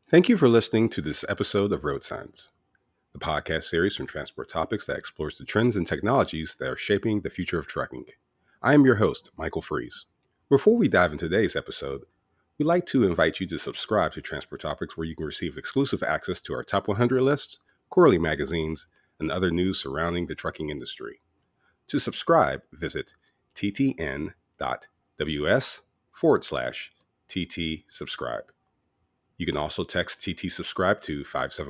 Thank you for listening to this episode of Road Signs, the podcast series from Transport Topics that explores the trends and technologies that are shaping the future of trucking. I am your host, Michael Fries. Before we dive into today's episode, we'd like to invite you to subscribe to Transport Topics, where you can receive exclusive access to our top 100 lists, quarterly magazines, and other news surrounding the trucking industry. To subscribe, visit ttn.ws/TT subscribe. You can also text TT Subscribe to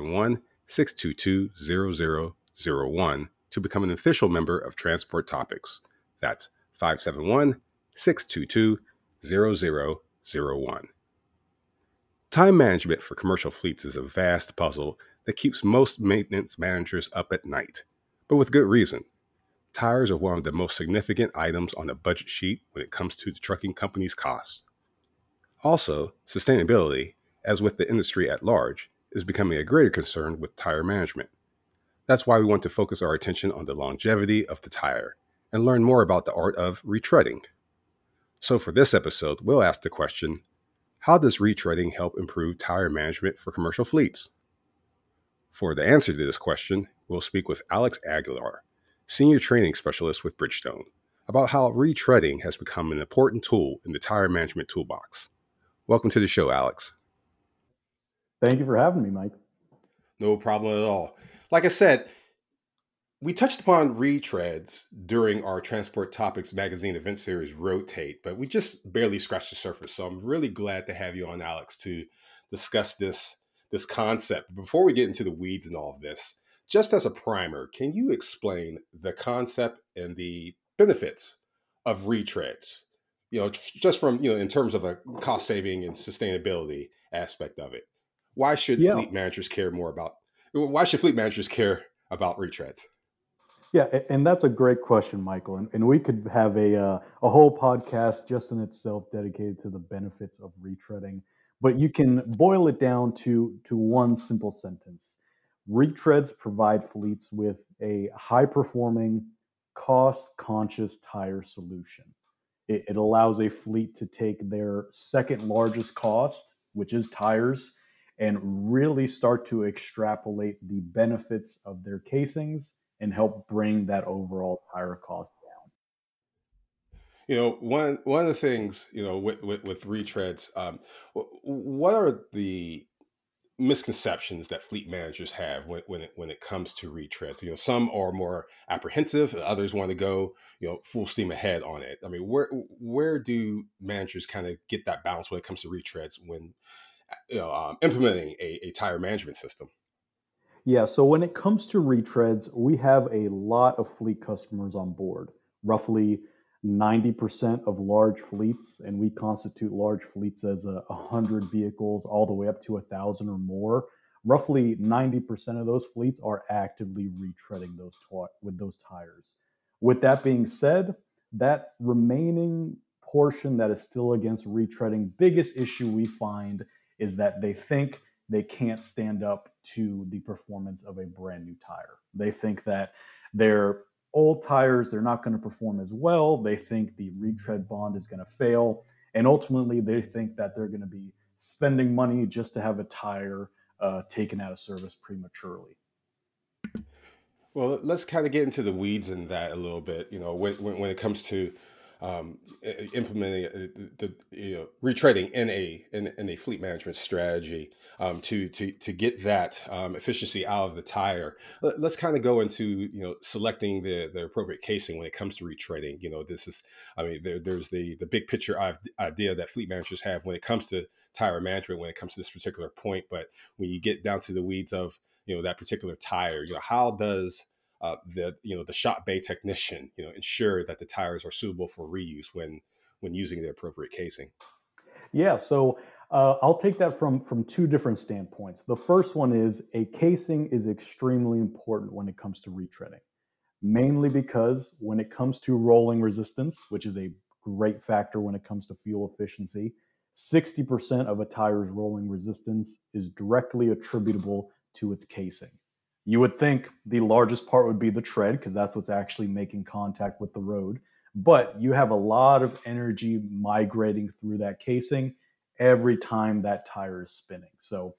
571-622-0001 to become an official member of Transport Topics. That's 571-622-0001. Time management for commercial fleets is a vast puzzle that keeps most maintenance managers up at night, but with good reason. Tires are one of the most significant items on a budget sheet when it comes to the trucking company's costs. Also, sustainability, as with the industry at large, is becoming a greater concern with tire management. That's why we want to focus our attention on the longevity of the tire and learn more about the art of retreading. So for this episode, we'll ask the question, how does retreading help improve tire management for commercial fleets? For the answer to this question, we'll speak with Alex Aguilar, Senior Training Specialist with Bridgestone, about how retreading has become an important tool in the tire management toolbox. Welcome to the show, Alex. Thank you for having me, Mike. No problem at all. Like I said, we touched upon retreads during our Transport Topics magazine event series Rotate, but we just barely scratched the surface. So I'm really glad to have you on, Alex, to discuss this concept. Before we get into the weeds and all of this, just as a primer, can you explain the concept and the benefits of retreads? Just from, in terms of a cost saving and sustainability aspect of it. Why should Yeah, fleet managers care more about why should fleet managers care about retreads? and that's a great question, Michael. And we could have a whole podcast just in itself dedicated to the benefits of retreading. But you can boil it down to one simple sentence. Retreads provide fleets with a high performing, cost conscious tire solution. It allows a fleet to take their second largest cost, which is tires, and really start to extrapolate the benefits of their casings and help bring that overall tire cost down. One of the things with retreads, what are the misconceptions that fleet managers have when it comes to retreads? Some are more apprehensive, and others want to go full steam ahead on it. I mean, where do managers kind of get that balance when it comes to retreads when implementing a tire management system? Yeah, so when it comes to retreads, we have a lot of fleet customers on board, roughly 90% of large fleets, and we constitute large fleets as 100 vehicles all the way up to 1,000 or more. Roughly 90% of those fleets are actively retreading with those tires. With that being said, that remaining portion that is still against retreading, biggest issue we find is that they think they can't stand up to the performance of a brand new tire. They think that their old tires, they're not going to perform as well. They think the retread bond is going to fail. And ultimately, they think that they're going to be spending money just to have a tire taken out of service prematurely. Well, let's kind of get into the weeds in that a little bit. When it comes to implementing the retreading in a fleet management strategy, to get that efficiency out of the tire. Let's kind of go into selecting the appropriate casing when it comes to retreading. This is, I mean, there's the big picture idea that fleet managers have when it comes to tire management when it comes to this particular point, but when you get down to the weeds of that particular tire, how does the shop bay technician ensure that the tires are suitable for reuse when using the appropriate casing? Yeah, so I'll take that from two different standpoints. The first one is a casing is extremely important when it comes to retreading, mainly because when it comes to rolling resistance, which is a great factor when it comes to fuel efficiency, 60% of a tire's rolling resistance is directly attributable to its casing. You would think the largest part would be the tread because that's what's actually making contact with the road. But you have a lot of energy migrating through that casing every time that tire is spinning. So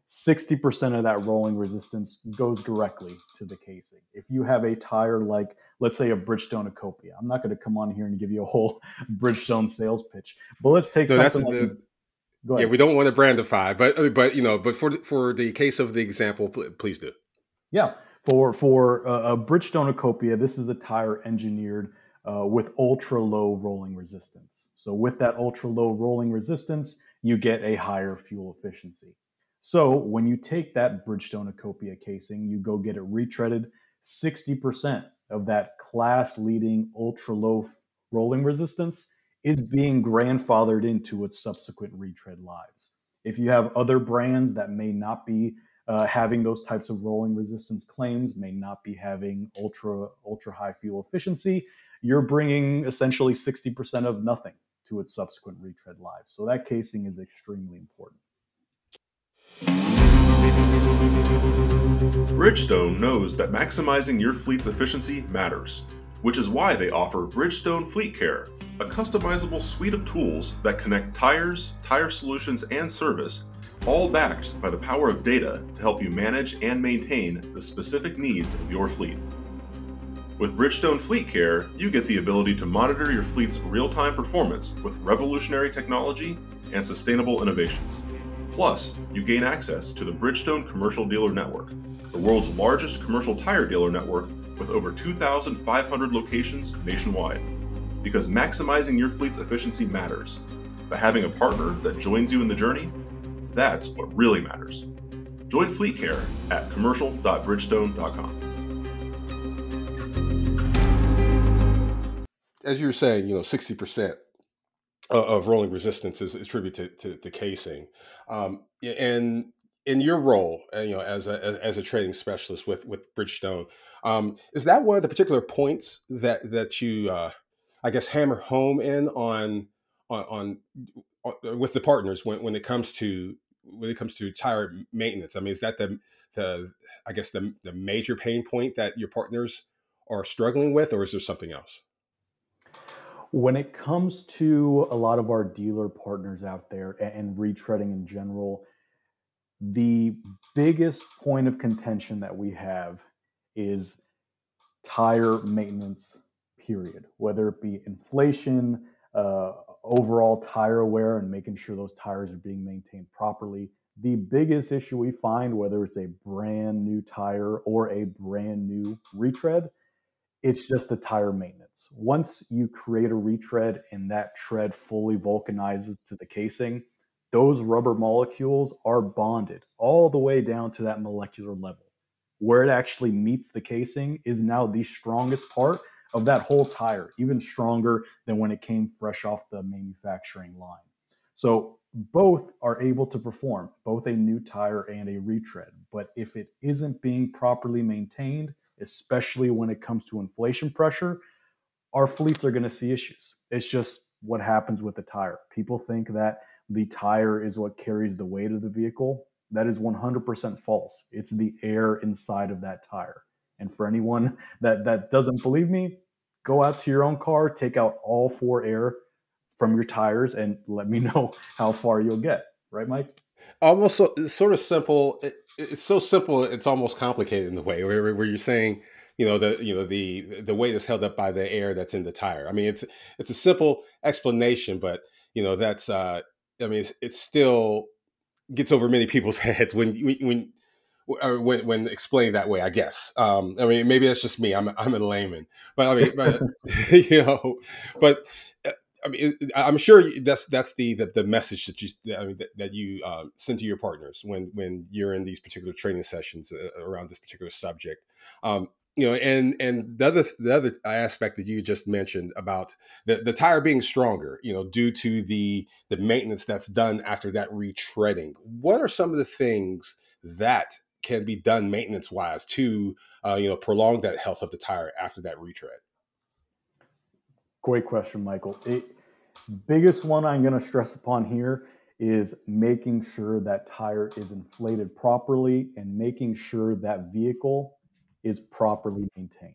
60% of that rolling resistance goes directly to the casing. If you have a tire like, let's say, a Bridgestone Ecopia, I'm not going to come on here and give you a whole Bridgestone sales pitch, but let's take No, that's something like, the go yeah. ahead. We don't want to brandify, but for the case of the example, please do. Yeah, for a Bridgestone Ecopia, this is a tire engineered with ultra low rolling resistance. So with that ultra low rolling resistance, you get a higher fuel efficiency. So when you take that Bridgestone Ecopia casing, you go get it retreaded, 60% of that class leading ultra low rolling resistance is being grandfathered into its subsequent retread lives. If you have other brands that may not be having those types of rolling resistance claims, may not be having ultra high fuel efficiency, you're bringing essentially 60% of nothing to its subsequent retread lives. So that casing is extremely important. Bridgestone knows that maximizing your fleet's efficiency matters, which is why they offer Bridgestone Fleet Care, a customizable suite of tools that connect tires, tire solutions, and service, all backed by the power of data to help you manage and maintain the specific needs of your fleet. With Bridgestone Fleet Care, you get the ability to monitor your fleet's real-time performance with revolutionary technology and sustainable innovations. Plus, you gain access to the Bridgestone Commercial Dealer Network, the world's largest commercial tire dealer network with over 2,500 locations nationwide. Because maximizing your fleet's efficiency matters. But having a partner that joins you in the journey, that's what really matters. Join Fleet Care at commercial.bridgestone.com. As you were saying, 60% of rolling resistance is attributed to casing, and in your role, as a trading specialist with Bridgestone, is that one of the particular points that you, I guess, hammer home in on, with the partners when it comes to tire maintenance? I mean, is that the I guess the major pain point that your partners are struggling with, or is there something else? When it comes to a lot of our dealer partners out there and retreading in general, the biggest point of contention that we have is tire maintenance, period. Whether it be inflation, uh, overall tire wear, and making sure those tires are being maintained properly. The biggest issue we find, whether it's a brand new tire or a brand new retread, it's just the tire maintenance. Once you create a retread and that tread fully vulcanizes to the casing, those rubber molecules are bonded all the way down to that molecular level. Where it actually meets the casing is now the strongest part of that whole tire, even stronger than when it came fresh off the manufacturing line. So both are able to perform, both a new tire and a retread. But if it isn't being properly maintained, especially when it comes to inflation pressure, our fleets are going to see issues. It's just what happens with the tire. People think that the tire is what carries the weight of the vehicle. That is 100% false. It's the air inside of that tire. And for anyone that doesn't believe me, go out to your own car, take out all four air from your tires, and let me know how far you'll get. Right, Mike? Almost it's sort of simple. It's so simple. It's almost complicated in the way where you're saying, the weight is held up by the air that's in the tire. I mean, it's a simple explanation, but that's I mean, it's still gets over many people's heads when explained that way. I guess. I mean, maybe that's just me. I'm a layman, but I mean, but you know, but uh, I mean, I'm sure that's the message that you send to your partners when you're in these particular training sessions around this particular subject. And the other aspect that you just mentioned about the tire being stronger, due to the maintenance that's done after that retreading. What are some of the things that can be done maintenance wise to prolong that health of the tire after that retread? Great question, Michael. Biggest one I'm going to stress upon here is making sure that tire is inflated properly and making sure that vehicle is properly maintained.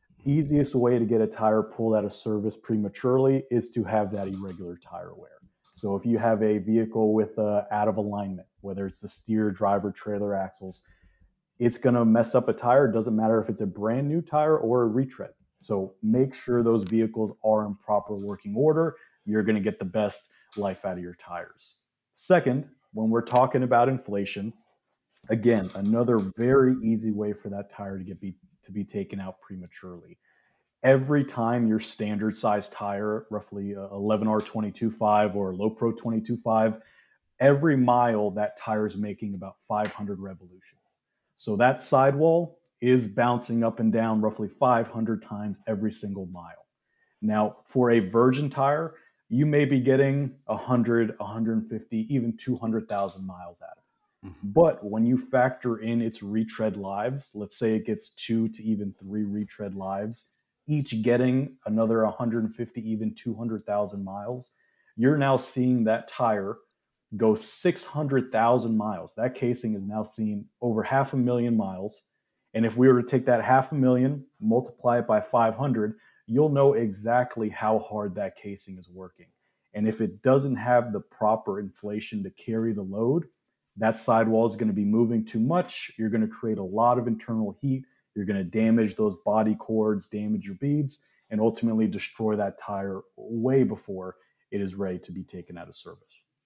Easiest way to get a tire pulled out of service prematurely is to have that irregular tire wear. So if you have a vehicle with out of alignment, whether it's the steer, driver, trailer axles, it's going to mess up a tire. It doesn't matter if it's a brand new tire or a retread. So make sure those vehicles are in proper working order. You're going to get the best life out of your tires. Second, when we're talking about inflation, again, another very easy way for that tire to be taken out prematurely. Every time your standard size tire, roughly 11R22.5 or Low Pro 22.5, every mile that tire is making about 500 revolutions. So that sidewall is bouncing up and down roughly 500 times every single mile. Now, for a virgin tire, you may be getting 100, 150, even 200,000 miles out of it. Mm-hmm. But when you factor in its retread lives, let's say it gets 2 to even 3 retread lives, each getting another 150, even 200,000 miles, you're now seeing that tire go 600,000 miles. That casing is now seeing over 500,000 miles. And if we were to take that 500,000, multiply it by 500, you'll know exactly how hard that casing is working. And if it doesn't have the proper inflation to carry the load, that sidewall is going to be moving too much. You're going to create a lot of internal heat. You're going to damage those body cords, damage your beads, and ultimately destroy that tire way before it is ready to be taken out of service.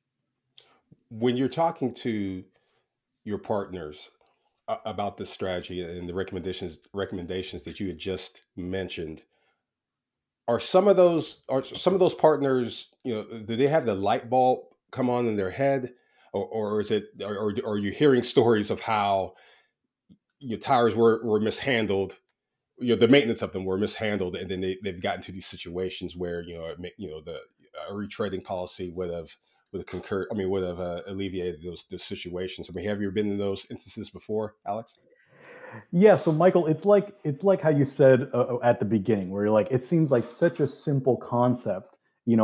When you're talking to your partners about this strategy and the recommendations that you had just mentioned, are some of those partners, do they have the light bulb come on in their head, or is it, or are you hearing stories of how your tires were mishandled, the maintenance of them were mishandled, and then they've gotten to these situations where the retreading policy would have alleviated those situations? I mean, have you ever been in those instances before, Alex? Yeah, so Michael, it's like how you said at the beginning, where you're like, it seems like such a simple concept.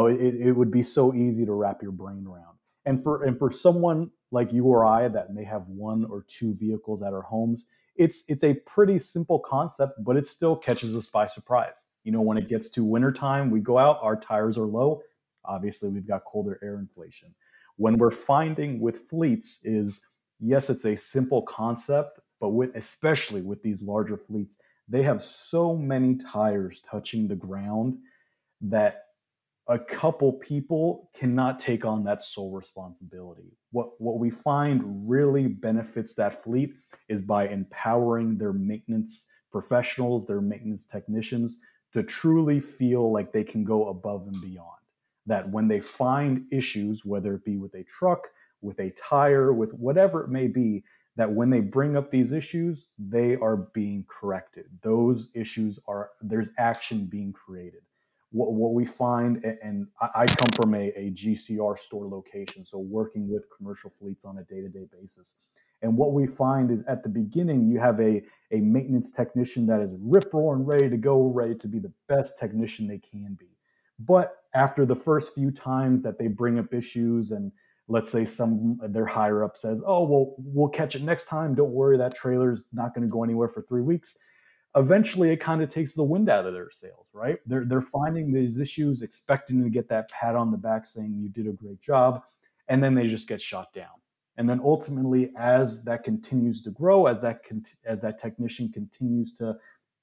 It would be so easy to wrap your brain around. And for someone like you or I that may have 1 or 2 vehicles at our homes, it's a pretty simple concept, but it still catches us by surprise. When it gets to wintertime, we go out, our tires are low. Obviously, we've got colder air inflation. When we're finding with fleets is, yes, it's a simple concept, but especially with these larger fleets, they have so many tires touching the ground that a couple people cannot take on that sole responsibility. What we find really benefits that fleet is by empowering their maintenance professionals, their maintenance technicians, to truly feel like they can go above and beyond. That when they find issues, whether it be with a truck, with a tire, with whatever it may be, that when they bring up these issues, they are being corrected. Those issues there's action being created. What we find, and I come from a GCR store location, so working with commercial fleets on a day-to-day basis. And what we find is at the beginning, you have a maintenance technician that is rip-roaring, ready to go, ready to be the best technician they can be. But after the first few times that they bring up issues, and let's say their higher up says, "Oh, well, we'll catch it next time. Don't worry, that trailer's not going to go anywhere for 3 weeks." Eventually, it kind of takes the wind out of their sails, right? They're finding these issues, expecting to get that pat on the back saying you did a great job, and then they just get shot down. And then ultimately, as that continues to grow, as that technician continues to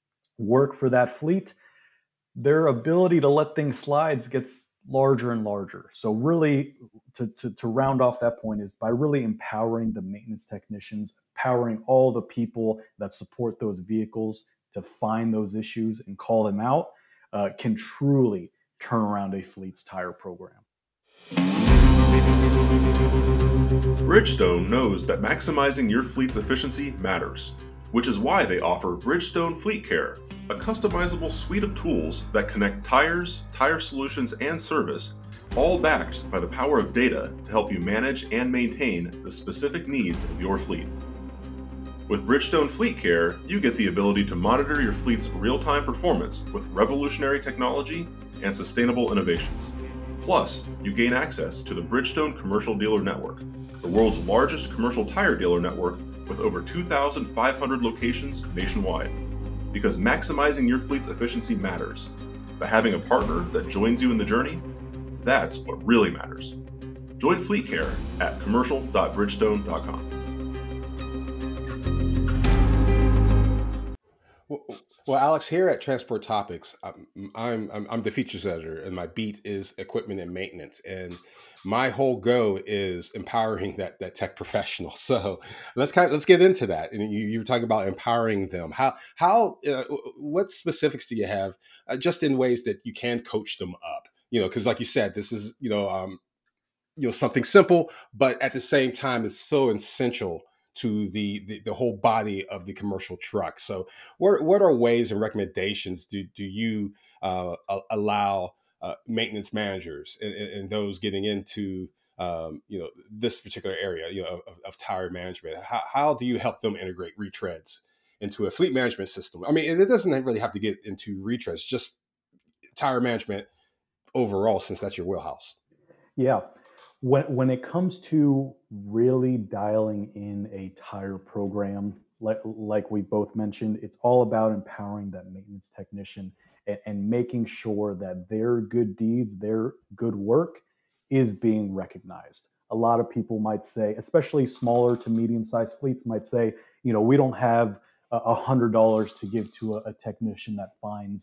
work for that fleet, their ability to let things slide gets larger and larger. So really, to round off that point, is by really empowering the maintenance technicians, empowering all the people that support those vehicles to find those issues and call them out, can truly turn around a fleet's tire program. Bridgestone knows that maximizing your fleet's efficiency matters, which is why they offer Bridgestone Fleet Care, a customizable suite of tools that connect tires, tire solutions, and service, all backed by the power of data to help you manage and maintain the specific needs of your fleet. With Bridgestone Fleet Care, you get the ability to monitor your fleet's real-time performance with revolutionary technology and sustainable innovations. Plus, you gain access to the Bridgestone Commercial Dealer Network, the world's largest commercial tire dealer network with over 2,500 locations nationwide. Because maximizing your fleet's efficiency matters. But having a partner that joins you in the journey, that's what really matters. Join Fleet Care at commercial.bridgestone.com. Well, Alex, here at Transport Topics, I'm the features editor, and my beat is equipment and maintenance. And my whole go is empowering that tech professional. So let's get into that. And you were talking about empowering them. What specifics do you have, just in ways that you can coach them up? Because like you said, this is something simple, but at the same time, it's so essential to the whole body of the commercial truck. So, what are ways and recommendations do you allow maintenance managers and those getting into this particular area of tire management? How do you help them integrate retreads into a fleet management system? I mean, and it doesn't really have to get into retreads, just tire management overall, since that's your wheelhouse. Yeah. When it comes to really dialing in a tire program, like we both mentioned, it's all about empowering that maintenance technician and making sure that their good deeds, their good work is being recognized. A lot of people might say, especially smaller to medium-sized fleets, might say, we don't have $100 to give to a technician that finds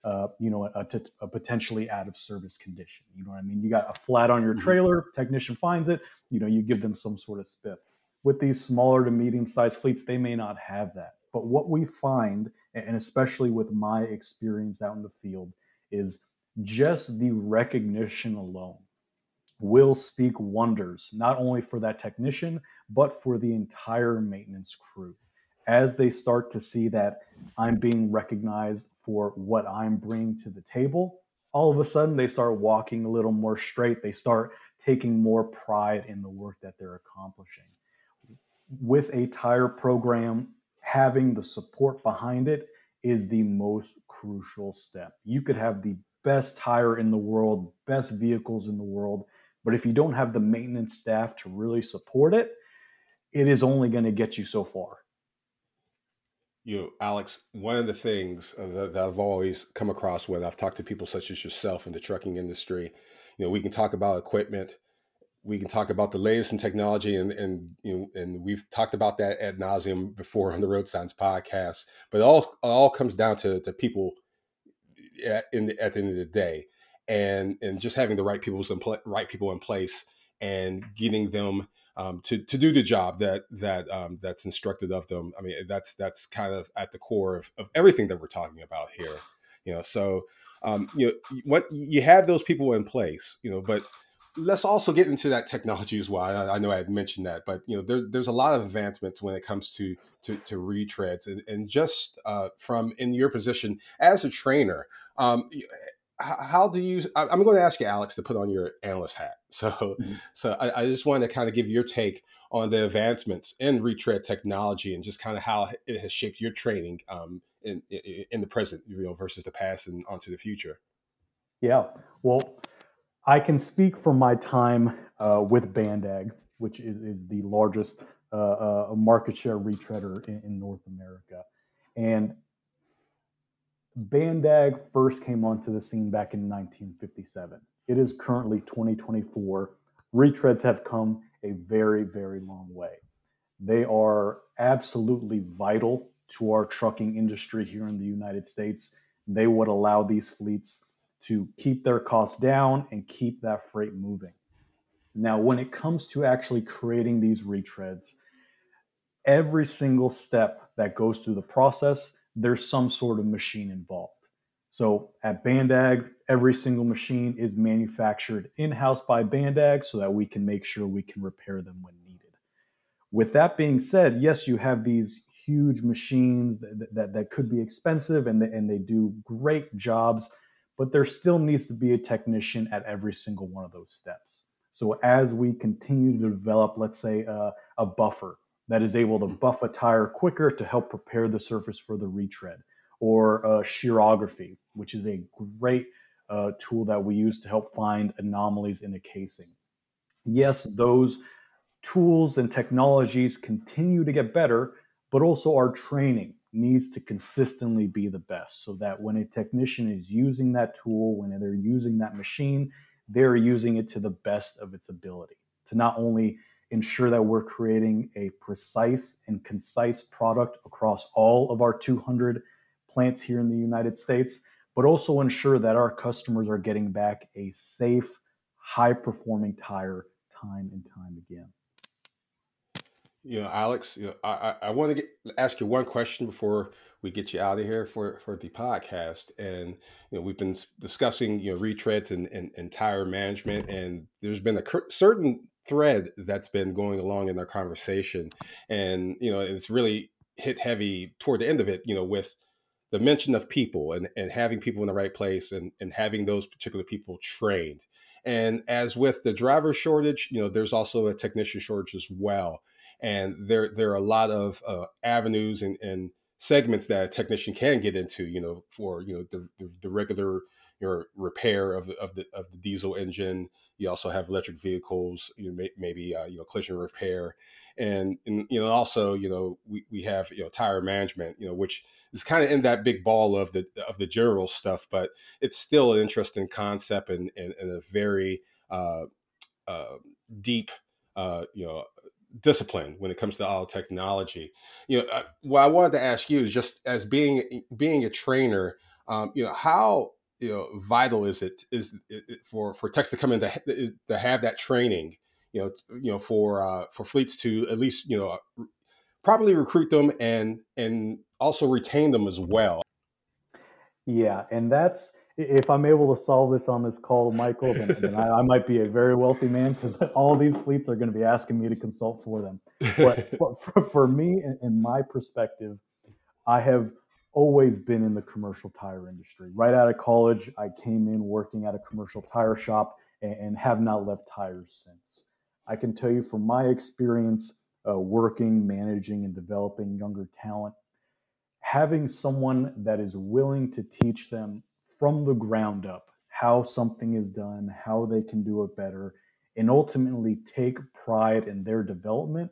a potentially out of service condition. You know what I mean? You got a flat on your trailer, technician finds it, you give them some sort of spiff. With these smaller to medium sized fleets, they may not have that. But what we find, and especially with my experience out in the field, is just the recognition alone will speak wonders, not only for that technician, but for the entire maintenance crew. As they start to see that I'm being recognized for what I'm bringing to the table, all of a sudden they start walking a little more straight. They start taking more pride in the work that they're accomplishing. With a tire program, having the support behind it is the most crucial step. You could have the best tire in the world, best vehicles in the world, but if you don't have the maintenance staff to really support it, it is only going to get you so far. Alex, one of the things that I've always come across when I've talked to people such as yourself in the trucking industry, we can talk about equipment, we can talk about the latest in technology, and we've talked about that ad nauseum before on the Road Signs podcast. But it all comes down to the people at the end of the day, and just having the right people in place and getting them to do the job that's instructed of them. I mean, that's kind of at the core of everything that we're talking about here. So what you have those people in place, but let's also get into that technology as well. I know I had mentioned that, but there's a lot of advancements when it comes to retreads, and just from in your position as a trainer. How do you? I'm going to ask you, Alex, to put on your analyst hat. So I just wanted to kind of give your take on the advancements in retread technology and just kind of how it has shaped your training in the present, versus the past and onto the future. Yeah, well, I can speak from my time with Bandag, which is the largest market share retreader in North America, and Bandag first came onto the scene back in 1957. It is currently 2024. Retreads have come a very, very long way. They are absolutely vital to our trucking industry here in the United States. They would allow these fleets to keep their costs down and keep that freight moving. Now, when it comes to actually creating these retreads, every single step that goes through the process, there's some sort of machine involved. So at Bandag, every single machine is manufactured in-house by Bandag so that we can make sure we can repair them when needed. With that being said, yes, you have these huge machines that could be expensive and they do great jobs, but there still needs to be a technician at every single one of those steps. So as we continue to develop, let's say, a buffer that is able to buff a tire quicker to help prepare the surface for the retread, or shearography, which is a great tool that we use to help find anomalies in a casing. Yes, those tools and technologies continue to get better, but also our training needs to consistently be the best so that when a technician is using that tool, when they're using that machine, they're using it to the best of its ability. to not only ensure that we're creating a precise and concise product across all of our 200 plants here in the United States, but also ensure that our customers are getting back a safe, high performing tire time and time again. Alex, I want to ask you one question before we get you out of here for the podcast. And, we've been discussing, retreads and tire management, and there's been a certain thread that's been going along in our conversation. And, it's really hit heavy toward the end of it, with the mention of people and having people in the right place and having those particular people trained. And as with the driver shortage, there's also a technician shortage as well. And there are a lot of avenues and segments that a technician can get into, for the regular repair of the diesel engine. You also have electric vehicles, maybe collision repair, and also we have tire management, which is kind of in that big ball of the general stuff, but it's still an interesting concept and a very deep discipline when it comes to auto technology. What I wanted to ask you is, just as being a trainer, how vital is it for techs to come in to have that training, for fleets to at least properly recruit them and also retain them as well. Yeah, and that's, if I'm able to solve this on this call, Michael, then I might be a very wealthy man, because all these fleets are going to be asking me to consult for them. But for me, in my perspective, I have always been in the commercial tire industry. Right out of college, I came in working at a commercial tire shop and have not left tires since. I can tell you from my experience working, managing, and developing younger talent, having someone that is willing to teach them from the ground up how something is done, how they can do it better, and ultimately take pride in their development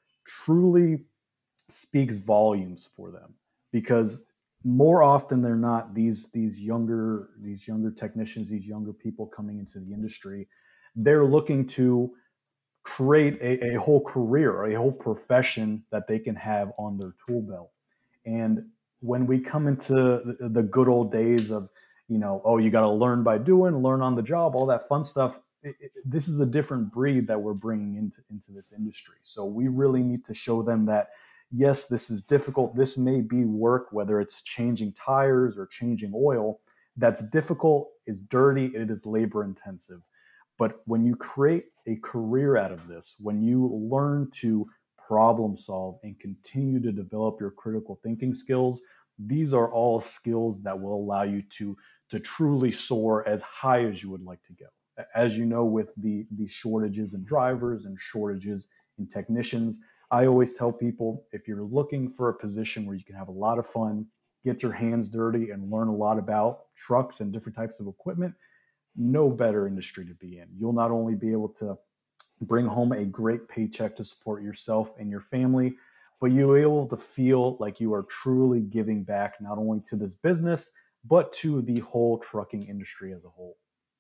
truly speaks volumes for them. Because more often than not, these younger technicians, these younger people coming into the industry, they're looking to create a whole career, a whole profession that they can have on their tool belt. And when we come into the good old days of, oh, you got to learn by doing, learn on the job, all that fun stuff, this is a different breed that we're bringing into this industry. So we really need to show them that, yes, this is difficult. This may be work, whether it's changing tires or changing oil. That's difficult, it's dirty, it is labor intensive. But when you create a career out of this, when you learn to problem solve and continue to develop your critical thinking skills, these are all skills that will allow you to truly soar as high as you would like to go. As you know, with the shortages in drivers and shortages in technicians, I always tell people, if you're looking for a position where you can have a lot of fun, get your hands dirty, and learn a lot about trucks and different types of equipment, no better industry to be in. You'll not only be able to bring home a great paycheck to support yourself and your family, but you'll be able to feel like you are truly giving back, not only to this business, but to the whole trucking industry as a whole.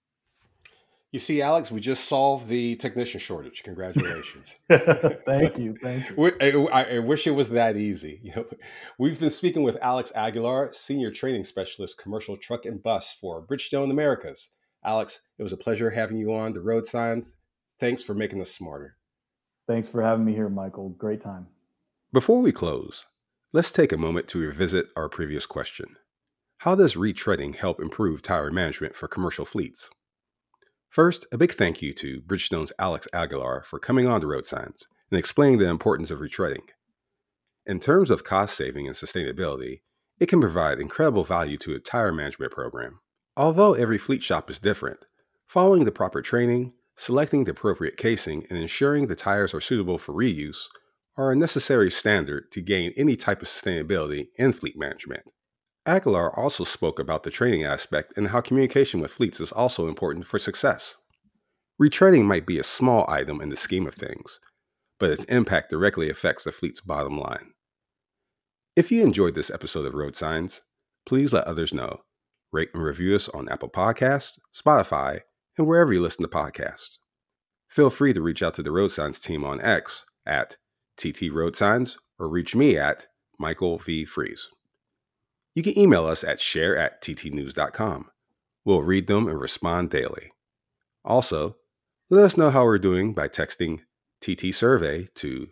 You see, Alex, we just solved the technician shortage. Congratulations. Thank you. I wish it was that easy. We've been speaking with Alex Aguilar, Senior Training Specialist, Commercial Truck and Bus for Bridgestone Americas. Alex, it was a pleasure having you on the Road Signs. Thanks for making us smarter. Thanks for having me here, Michael. Great time. Before we close, let's take a moment to revisit our previous question. How does retreading help improve tire management for commercial fleets? First, a big thank you to Bridgestone's Alex Aguilar for coming on to Road Signs and explaining the importance of retreading. In terms of cost saving and sustainability, it can provide incredible value to a tire management program. Although every fleet shop is different, following the proper training, selecting the appropriate casing, and ensuring the tires are suitable for reuse are a necessary standard to gain any type of sustainability in fleet management. Aguilar also spoke about the training aspect and how communication with fleets is also important for success. Retreading might be a small item in the scheme of things, but its impact directly affects the fleet's bottom line. If you enjoyed this episode of Road Signs, please let others know. Rate and review us on Apple Podcasts, Spotify, and wherever you listen to podcasts. Feel free to reach out to the Road Signs team on X at TT Road Signs or reach me at Michael V. Freeze. You can email us at share@ttnews.com. We'll read them and respond daily. Also, let us know how we're doing by texting TT Survey to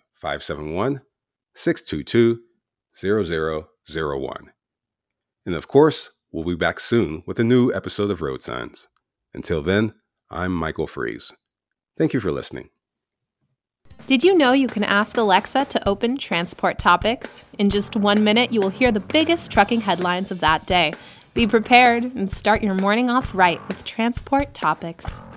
571-622-0001. And of course, we'll be back soon with a new episode of Road Signs. Until then, I'm Michael Freeze. Thank you for listening. Did you know you can ask Alexa to open Transport Topics? In just 1 minute, you will hear the biggest trucking headlines of that day. Be prepared and start your morning off right with Transport Topics.